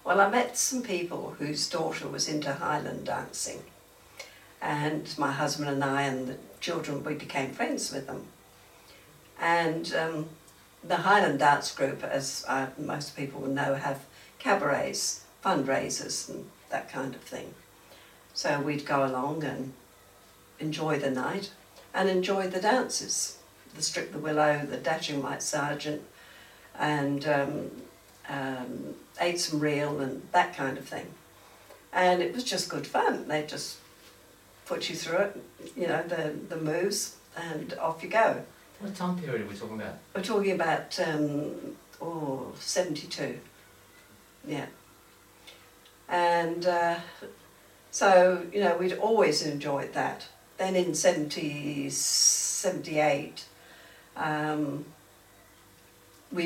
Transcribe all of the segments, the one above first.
Well, I met some people whose daughter was into Highland dancing, and my husband and I and the children, we became friends with them. And the Highland Dance Group, as most people will know, have cabarets, fundraisers and that kind of thing. So we'd go along and enjoy the night and enjoy the dances, the Strip the Willow, the Dashing White Sergeant, and ate some reel and that kind of thing. And it was just good fun. They just put you through it, you know, the moves, and off you go. What time period are we talking about? We're talking about 72. Yeah. And so, you know, we'd always enjoyed that. Then in 78, we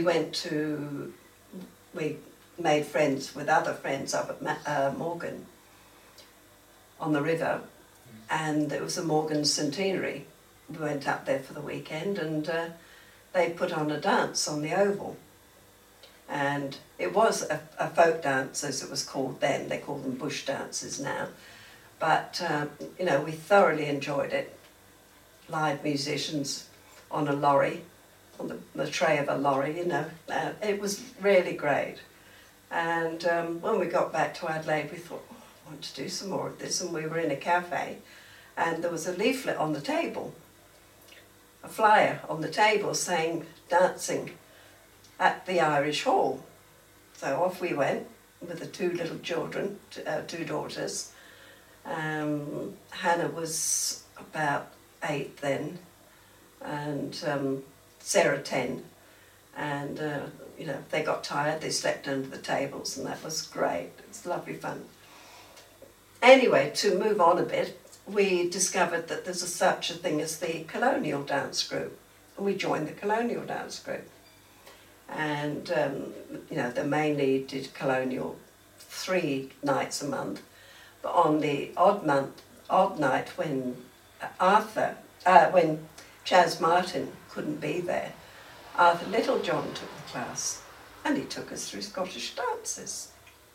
made friends with other friends up at Morgan on the river, and it was a Morgan centenary. We went up there for the weekend, and they put on a dance on the Oval. And it was a folk dance, as it was called then. They call them bush dances now. But, you know, we thoroughly enjoyed it. Live musicians on a lorry, on the tray of a lorry, you know. It was really great. And when we got back to Adelaide, we thought, oh, I want to do some more of this. And we were in a cafe, and there was a leaflet on the table, a flyer on the table saying dancing at the Irish Hall. So off we went with the two little children, two daughters. Hannah was about 8 then, and Sarah 10. And, you know, they got tired, they slept under the tables, and that was great. It was lovely fun. Anyway, to move on a bit, we discovered that there's such a thing as the Colonial Dance Group, and we joined the Colonial Dance Group. And, you know, they mainly did Colonial 3 nights a month, but on the odd night when when Chas Martin couldn't be there, Arthur Littlejohn took the class, and he took us through Scottish dances.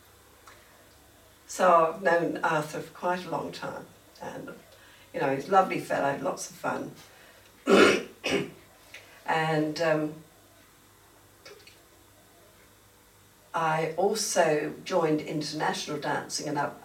So I've known Arthur for quite a long time, and, you know, he's a lovely fellow, lots of fun. And I also joined international dancing, and I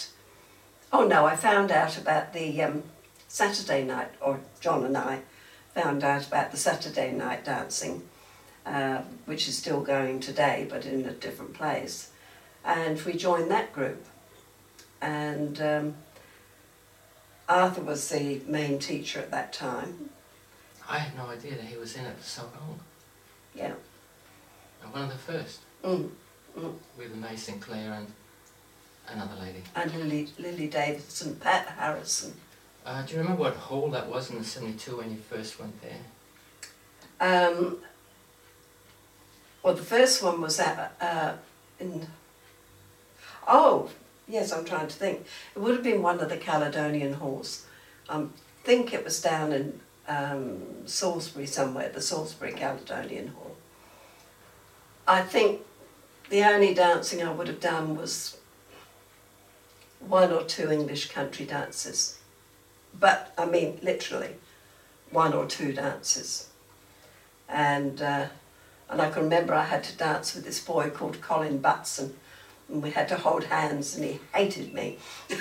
found out about the Saturday night, or John and I found out about the Saturday night dancing, which is still going today, but in a different place. And we joined that group. And Arthur was the main teacher at that time. I had no idea that he was in it for so long. Yeah. And one of the first. With May Sinclair and another lady. And Lily Davidson, Pat Harrison. Do you remember what hall that was in the 72 when you first went there? Well, the first one was oh, yes, I'm trying to think. It would have been one of the Caledonian halls. I think it was down in Salisbury somewhere, the Salisbury Caledonian Hall. I think the only dancing I would have done was 1 or 2 English country dances. But, I mean, literally, 1 or 2 dances. And I can remember I had to dance with this boy called Colin Butson, and we had to hold hands, and he hated me.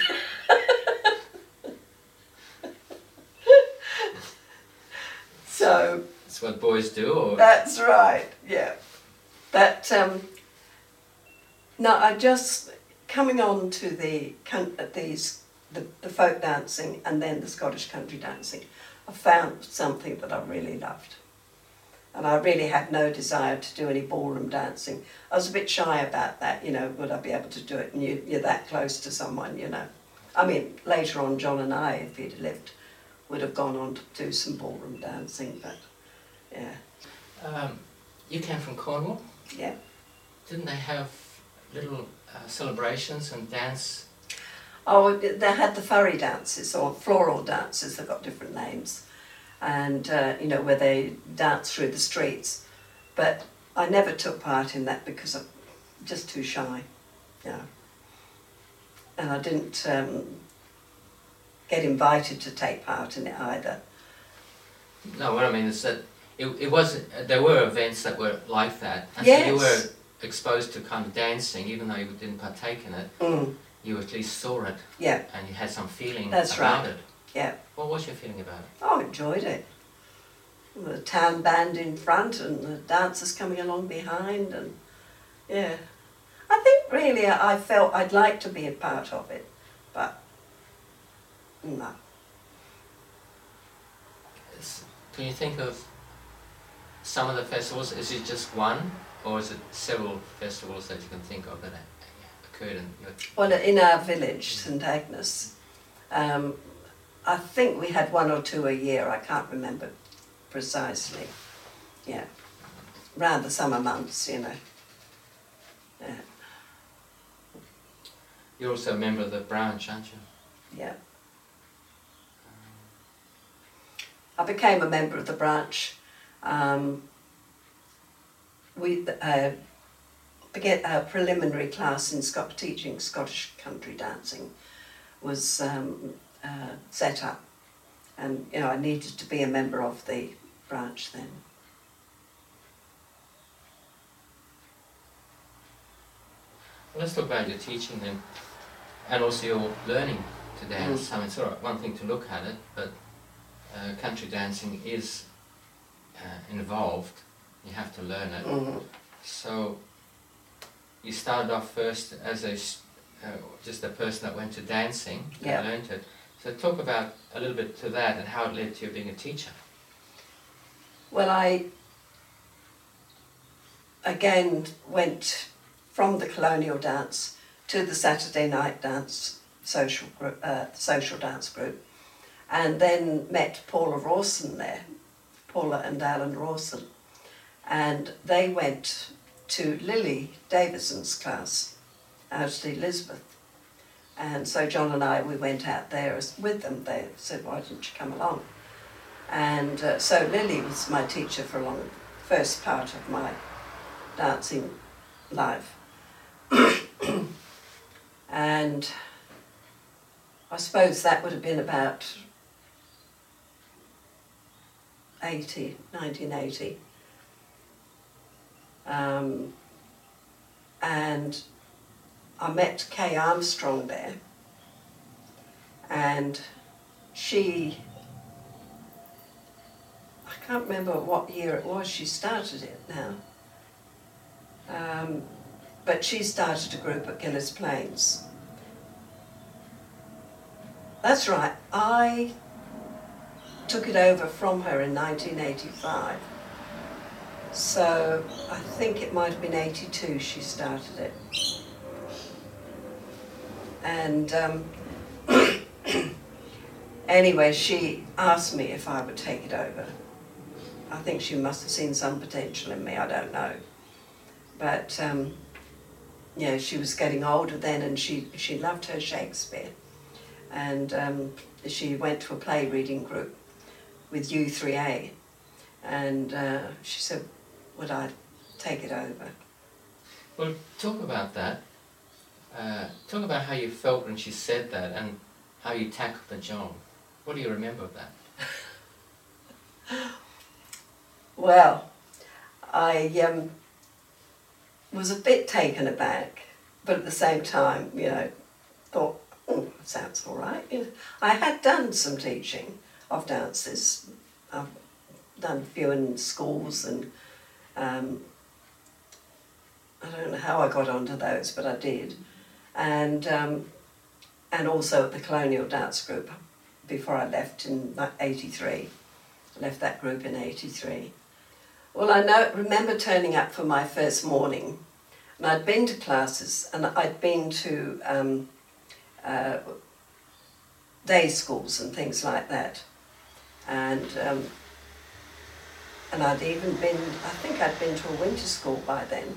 So... That's what boys do, or...? That's right, yeah. But, no, I just... Coming on to the folk dancing and then the Scottish country dancing, I found something that I really loved. And I really had no desire to do any ballroom dancing. I was a bit shy about that, you know, would I be able to do it? And you're that close to someone, you know. I mean, later on, John and I, if he'd lived, would have gone on to do some ballroom dancing, but, yeah. You came from Cornwall? Yeah. Didn't they have little celebrations and dance? Oh, they had the furry dances, or floral dances, they've got different names. And, you know, where they dance through the streets. But I never took part in that because I'm just too shy. Yeah. And I didn't get invited to take part in it either. No, what I mean is that it wasn't. There were events that were like that, and Yes. so you were exposed to kind of dancing, even though you didn't partake in it. Mm. You at least saw it. Yeah. And you had some feeling That's about right. it. Yeah. What was your feeling about it? Oh, I enjoyed it. The town band in front and the dancers coming along behind, and yeah. I think really I felt I'd like to be a part of it, but no. Can you think of some of the festivals? Is it just one, or is it several festivals that you can think of that occurred in your... Well, in our village, St Agnes, I think we had 1 or 2 a year. I can't remember precisely. Yeah, around the summer months, you know. Yeah. You're also a member of the branch, aren't you? Yeah. I became a member of the branch. We began a preliminary class in teaching Scottish country dancing was set up, and you know I needed to be a member of the branch then. Well, let's talk about your teaching then, and also your learning to dance. I mean, it's all right, one thing to look at it, but country dancing is involved. You have to learn it. Mm-hmm. So you started off first as just a person that went to dancing and learned it. So talk about a little bit to that and how it led to you being a teacher. Well, I again went from the colonial dance to the Saturday night dance social dance group, and then met Paula Rawson there, Paula and Alan Rawson, and they went to Lily Davison's class out at Elizabeth, and so John and I, we went out there with them. They said, why didn't you come along? And so Lily was my teacher for a long, first part of my dancing life. And I suppose that would have been about 1980. And I met Kay Armstrong there, and she, I can't remember what year it was she started it now, but she started a group at Gillis Plains. That's right, I took it over from her in 1985. So I think it might have been 82 she started it. And anyway, she asked me if I would take it over. I think she must have seen some potential in me, I don't know. But yeah, she was getting older then, and she loved her Shakespeare. And she went to a play reading group with U3A, and she said, would I take it over? Well, talk about that. Talk about how you felt when she said that and how you tackled the job. What do you remember of that? Well, I was a bit taken aback, but at the same time, you know, thought, oh, that sounds all right. You know, I had done some teaching of dances. I've done a few in schools, and I don't know how I got onto those, but I did. And also at the Colonial Dance Group before I left in 83. I left that group in 83. Well, I remember turning up for my first morning, and I'd been to classes, and I'd been to day schools and things like that. And I'd even been, I think I'd been to a winter school by then.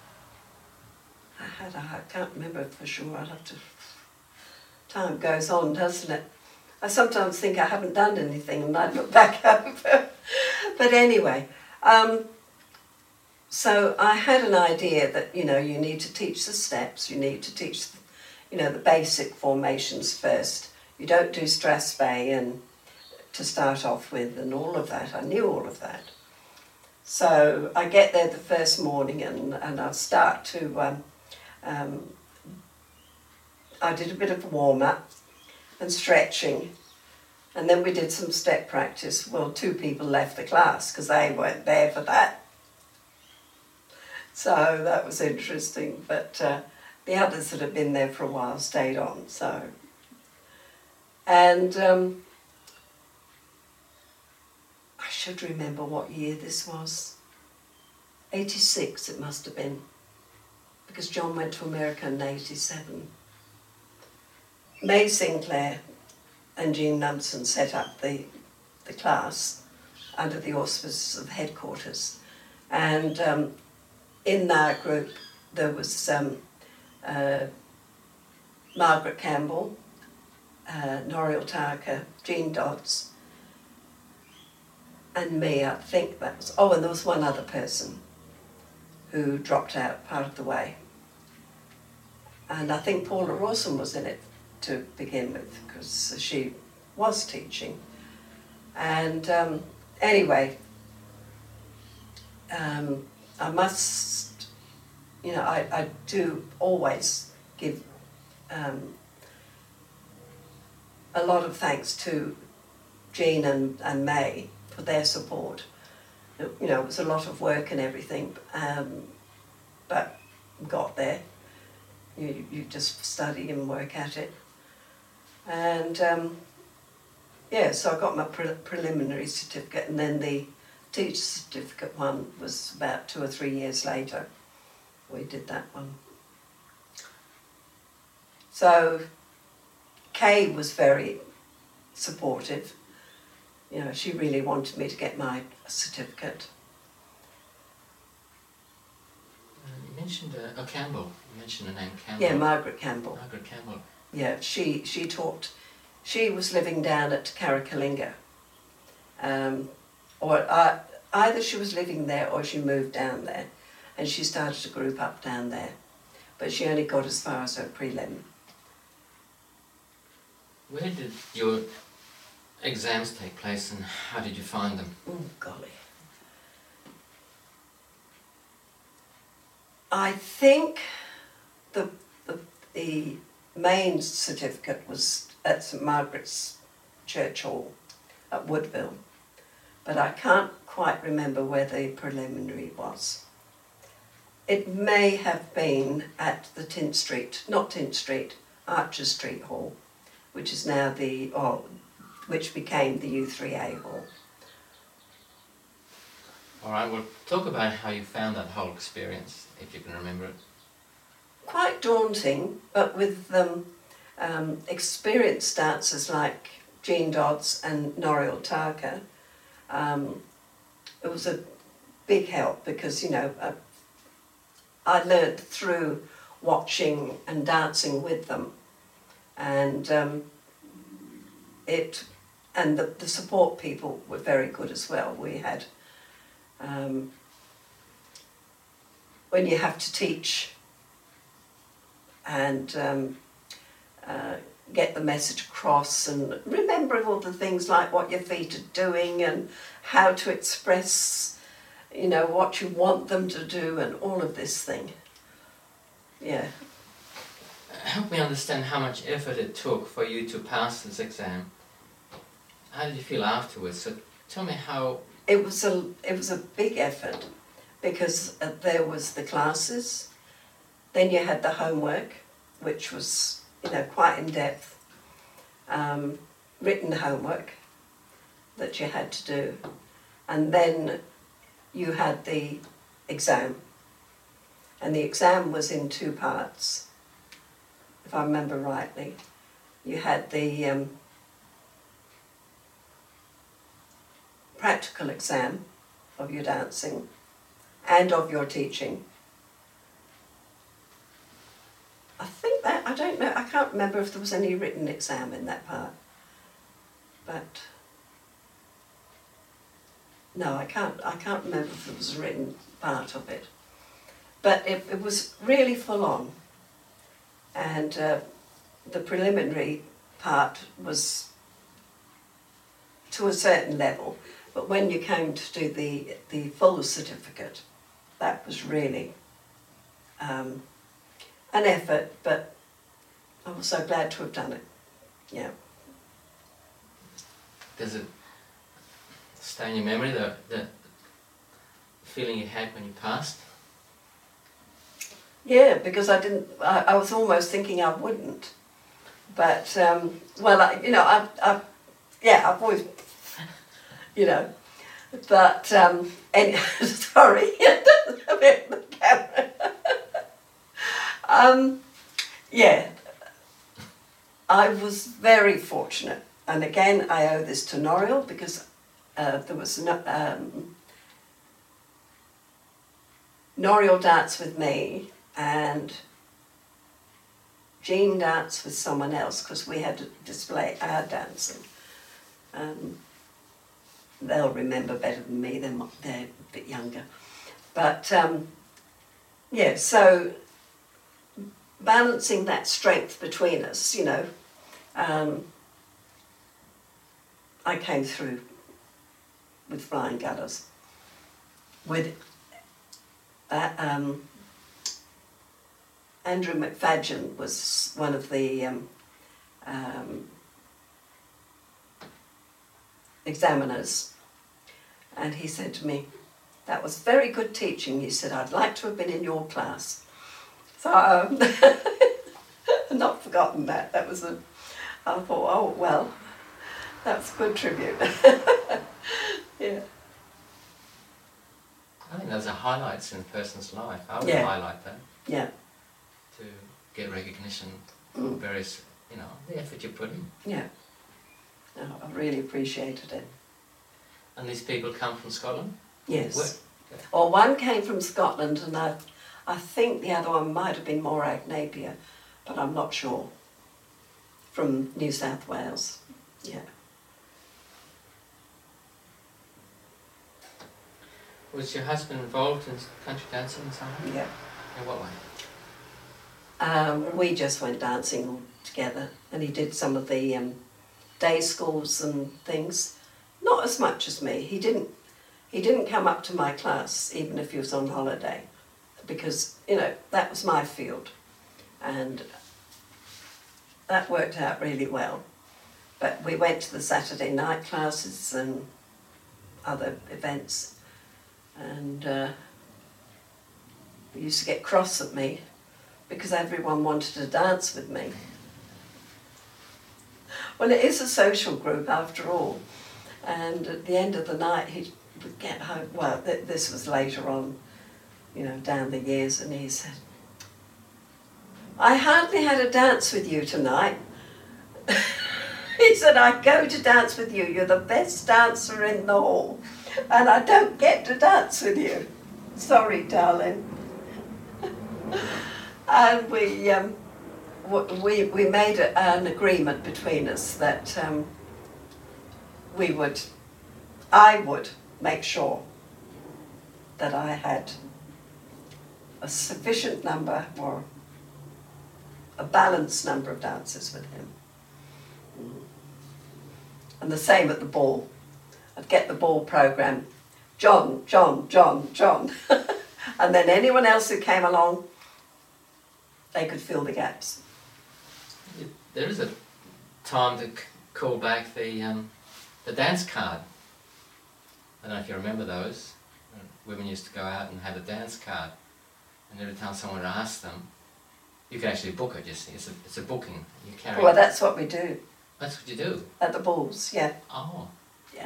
I can't remember for sure, I'd have to, time goes on, doesn't it? I sometimes think I haven't done anything and I look back over. But anyway, So I had an idea that, you need to teach the steps, you need to teach, the basic formations first. You don't do Strasbourg and to start off with and all of that. I knew all of that. So I get there the first morning and I start to, I did a bit of warm-up and stretching, and then we did some step practice. Well, 2 people left the class because they weren't there for that. So that was interesting, but the others that had been there for a while stayed on. So, and I should remember what year this was. 86 it must have been, because John went to America in 87. May Sinclair and Jean Numson set up the class under the auspices of headquarters, and in that group there was Margaret Campbell, Noriel Tarker, Jean Dodds, and me. I think that was, and there was one other person who dropped out part of the way, and I think Paula Rawson was in it to begin with, because she was teaching. And anyway, I must, I do always give a lot of thanks to Jean and May for their support. It was a lot of work and everything, but got there. You just study and work at it. And so I got my preliminary certificate, and then the teacher certificate one was about 2 or 3 years later. We did that one. So Kay was very supportive. She really wanted me to get my certificate. You mentioned Campbell. You mentioned the name Campbell. Yeah, Margaret Campbell. Margaret Campbell. Yeah, she taught. She was living down at Carricalinga. Either she was living there or she moved down there, and she started a group up down there. But she only got as far as her prelim. Where did your exams take place, and how did you find them? Oh, golly. I think the main certificate was at St Margaret's Church Hall at Woodville, but I can't quite remember where the preliminary was. It may have been at the Archer Street Hall, which is now which became the U3A Hall. All right, we'll talk about how you found that whole experience, if you can remember it. Quite daunting, but with experienced dancers like Jean Dodds and Noriel Tarker, it was a big help because, I learned through watching and dancing with them, and the support people were very good as well. We had, when you have to teach and get the message across and remember all the things like what your feet are doing and how to express, what you want them to do and all of this thing. Yeah. Help me understand how much effort it took for you to pass this exam. How did you feel afterwards? So tell me how... It was a big effort because there was the classes, then you had the homework, which was, quite in depth, written homework that you had to do, and then you had the exam, and the exam was in 2 parts, if I remember rightly. You had the practical exam of your dancing and of your teaching. I don't know, I can't remember if there was any written exam in that part, but No, I can't remember if it was a written part of it. But it was really full on. And the preliminary part was to a certain level, but when you came to do the full certificate, that was really an effort, but I was so glad to have done it. Yeah. Does it stay in your memory, the feeling you had when you passed? Yeah, because I was almost thinking I wouldn't. But, I've always, but, sorry, a bit of the camera. I was very fortunate. And again, I owe this to Noriel because there was Noriel danced with me and Jean danced with someone else because we had to display our dancing. They'll remember better than me, they're a bit younger. But so balancing that strength between us, I came through with flying colours. With Andrew McFadgen was one of the examiners, and he said to me, "That was very good teaching." He said, "I'd like to have been in your class." So I've not forgotten that. I thought, oh well, that's a good tribute. Yeah. I think those are highlights in a person's life. I would Yeah. highlight that. Yeah. To get recognition for various, the effort you put in. Yeah. No, I really appreciated it. And these people come from Scotland? Yes. Well, one came from Scotland, and I think the other one might have been Morag Napier, but I'm not sure. From New South Wales. Yeah. Was your husband involved in country dancing in some way? Yeah. In what way? We just went dancing all together, and he did some of the day schools and things. Not as much as me. He didn't come up to my class even if he was on holiday, because that was my field, and that worked out really well. But we went to the Saturday night classes and other events, and he used to get cross at me because everyone wanted to dance with me. Well, it is a social group after all, and at the end of the night he would get home. Well, this was later on, down the years, and he said, "I hardly had a dance with you tonight." He said, "I go to dance with you. You're the best dancer in the hall, and I don't get to dance with you. Sorry, darling." And we made an agreement between us that I would make sure that I had a sufficient number or a balanced number of dances with him. And the same at the ball. I'd get the ball program, John, John, John, John. And then anyone else who came along, they could fill the gaps. There is a time to call back the dance card. I don't know if you remember those. Women used to go out and have a dance card, and every time someone asked them, you could actually book it. You see, it's a booking. You carry. Well, that's what we do. That's what you do at the balls. Yeah. Oh. Yeah.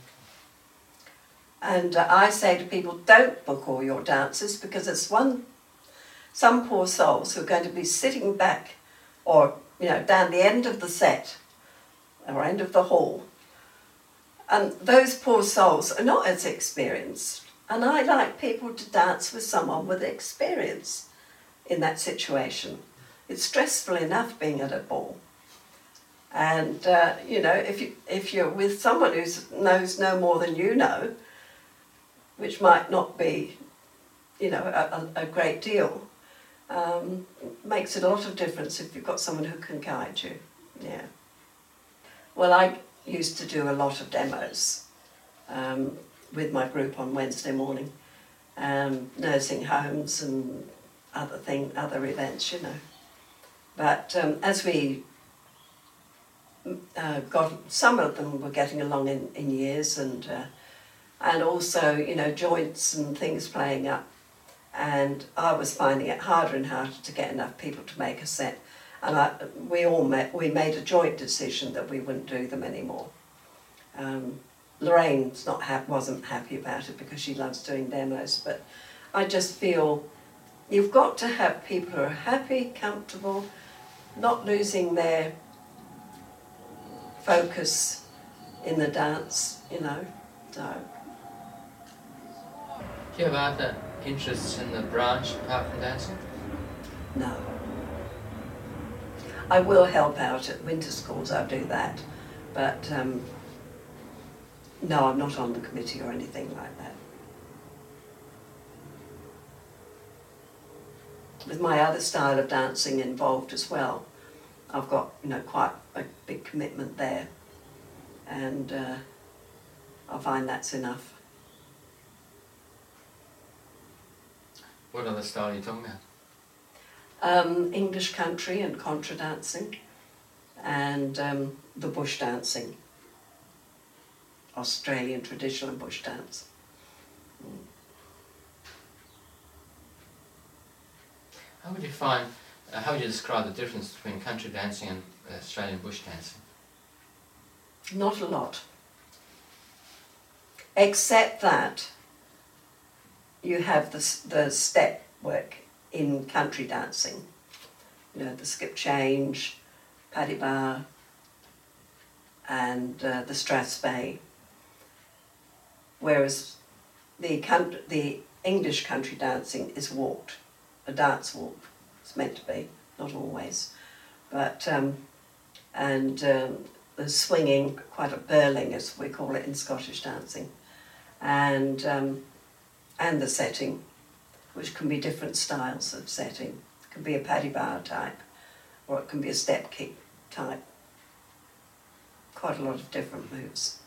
And I say to people, don't book all your dances, because it's some poor souls who are going to be sitting back, or down the end of the set, or end of the hall, and those poor souls are not as experienced. And I like people to dance with someone with experience in that situation. It's stressful enough being at a ball. And, if you're with someone who knows no more than you know, which might not be, you know, a great deal, makes it a lot of difference if you've got someone who can guide you. Yeah. Well, I used to do a lot of demos with my group on Wednesday morning, nursing homes and other events, you know. But as we some of them were getting along in years, and also, you know, joints and things playing up, and I was finding it harder and harder to get enough people to make a set, and we made a joint decision that we wouldn't do them anymore. Lorraine wasn't happy about it because she loves doing demos, but I just feel you've got to have people who are happy, comfortable, not losing their focus in the dance, you know. So. Do you have other interests in the branch apart from dancing? No. I will help out at winter schools, I'll do that, but no, I'm not on the committee or anything like that. With my other style of dancing involved as well, I've got, you know, quite a big commitment there, and I find that's enough. What other style are you talking about? English country and contra dancing, and the bush dancing, Australian traditional bush dance. How would you describe the difference between country dancing and Australian bush dancing? Not a lot, except that you have the step work in country dancing, you know, the skip change, paddy bar, and the strathspey, whereas the English country dancing is walked, a dance walk. It's meant to be, not always, but the swinging, quite a burling as we call it in Scottish dancing, and the setting, which can be different styles of setting. It can be a paddy bar type, or it can be a step kick type. Quite a lot of different moves.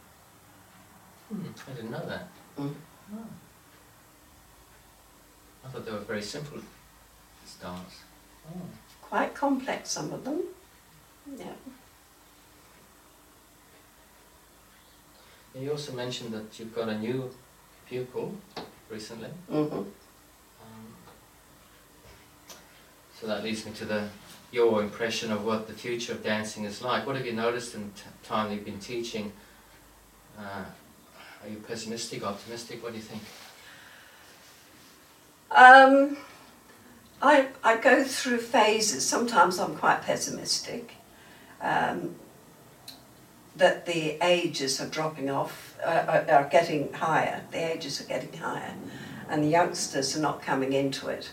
I didn't know that. Mm. Oh. I thought they were very simple styles. Oh. Quite complex, some of them. Yeah. You also mentioned that you've got a new pupil recently. Mm-hmm. So that leads me to your impression of what the future of dancing is like. What have you noticed in the time you've been teaching? Are you pessimistic, optimistic? What do you think? I go through phases. Sometimes I'm quite pessimistic that the ages are dropping off, are getting higher. The ages are getting higher, and the youngsters are not coming into it.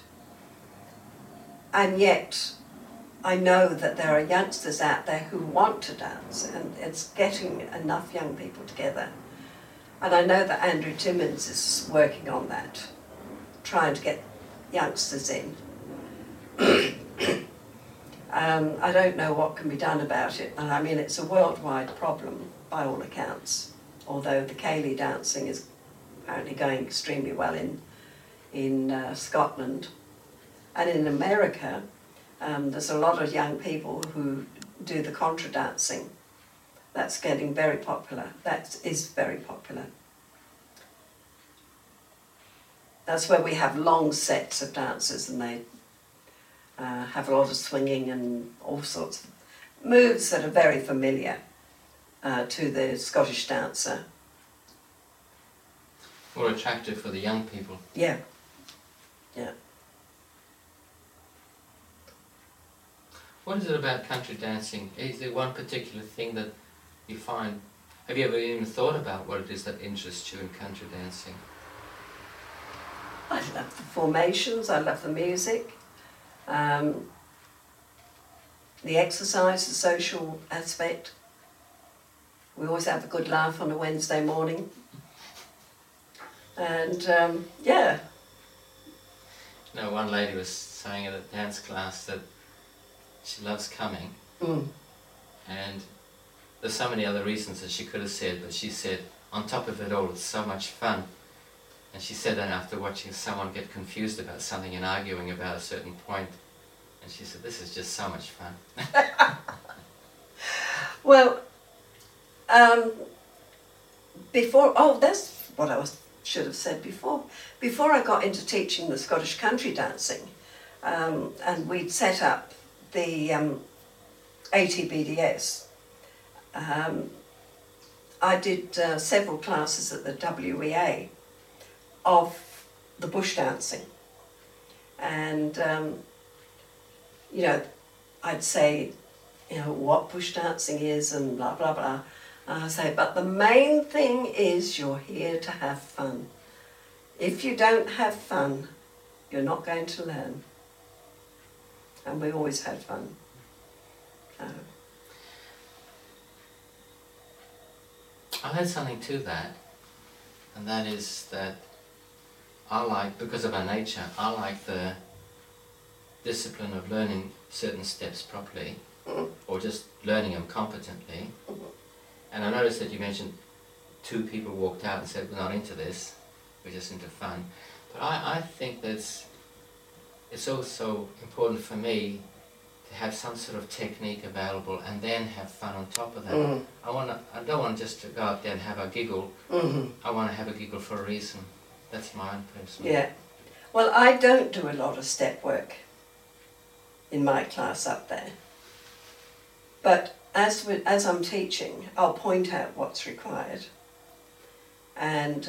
And yet, I know that there are youngsters out there who want to dance, and it's getting enough young people together. And I know that Andrew Timmins is working on that, trying to get youngsters in. I don't know what can be done about it, and I mean it's a worldwide problem by all accounts, although the Ceilidh dancing is apparently going extremely well in Scotland. And in America, there's a lot of young people who do the contra dancing. That's getting very popular. That is very popular. That's where we have long sets of dancers, and they have a lot of swinging and all sorts of moves that are very familiar to the Scottish dancer. More attractive for the young people. Yeah, yeah. What is it about country dancing? Is there one particular thing that you find? Have you ever even thought about what it is that interests you in country dancing? I love the formations, I love the music, the exercise, the social aspect. We always have a good laugh on a Wednesday morning. And yeah. No, one lady was saying at a dance class that she loves coming, and there's so many other reasons that she could have said, but she said, on top of it all, it's so much fun. And she said that after watching someone get confused about something and arguing about a certain point. And she said, this is just so much fun. Well, that's what should have said before. Before I got into teaching the Scottish country dancing, and we'd set up the ATBDS, I did several classes at the WEA of the bush dancing. And, you know, I'd say, you know, what bush dancing is and blah, blah, blah. And I say, but the main thing is you're here to have fun. If you don't have fun, you're not going to learn. And we always had fun. I'll add something to that, and that is that I like, because of our nature, I like the discipline of learning certain steps properly, or just learning them competently. And I noticed that you mentioned 2 people walked out and said, we're not into this, we're just into fun. But I think that it's also important for me to have some sort of technique available and then have fun on top of that. I don't want just to go out there and have a giggle. I want to have a giggle for a reason. That's my own personal. Yeah. Well, I don't do a lot of step work in my class up there. But as I'm teaching, I'll point out what's required and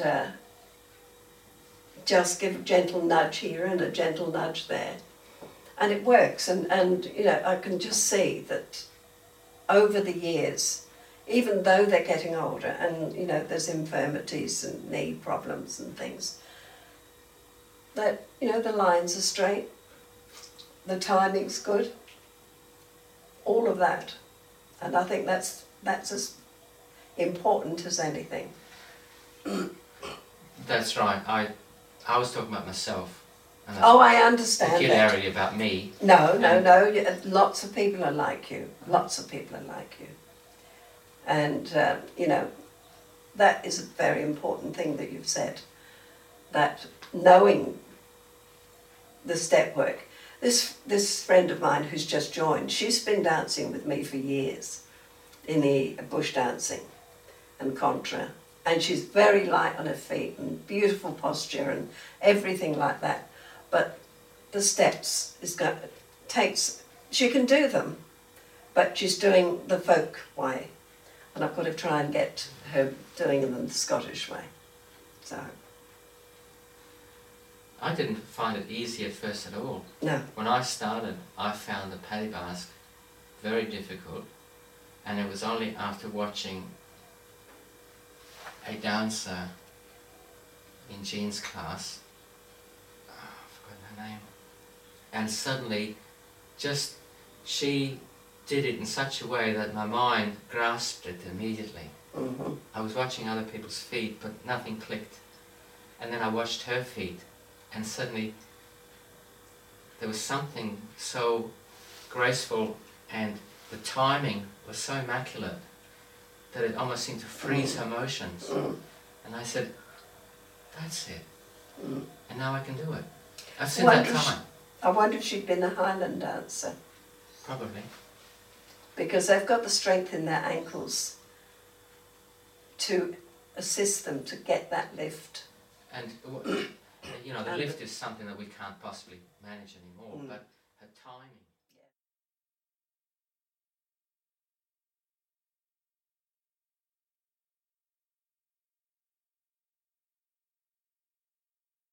just give a gentle nudge here and a gentle nudge there. And it works, and you know, I can just see that over the years, even though they're getting older and, you know, there's infirmities and knee problems and things, that, you know, the lines are straight, the timing's good, all of that. And I think that's as important as anything. That's right. I was talking about myself. And Oh, I understand that. Peculiarity about me. No. Lots of people are like you. Lots of people are like you. And, you know, that is a very important thing that you've said. That knowing the step work. This friend of mine who's just joined, she's been dancing with me for years in the bush dancing and contra. And she's very light on her feet and beautiful posture and everything like that. But the steps she can do them, but she's doing the folk way. And I've got to try and get her doing them in the Scottish way. So. I didn't find it easy at first at all. No. When I started, I found the Paddy Basque very difficult, and it was only after watching a dancer in Jean's class, I've forgotten her name, and suddenly she did it in such a way that my mind grasped it immediately. I was watching other people's feet, but nothing clicked. And then I watched her feet, and suddenly there was something so graceful, and the timing was so immaculate that it almost seemed to freeze her motions. And I said, that's it. And now I can do it. I've said that time. I wonder if she'd been a Highland dancer. Probably. Because they've got the strength in their ankles to assist them to get that lift. And, you know, the lift is something that we can't possibly manage anymore, but her timing.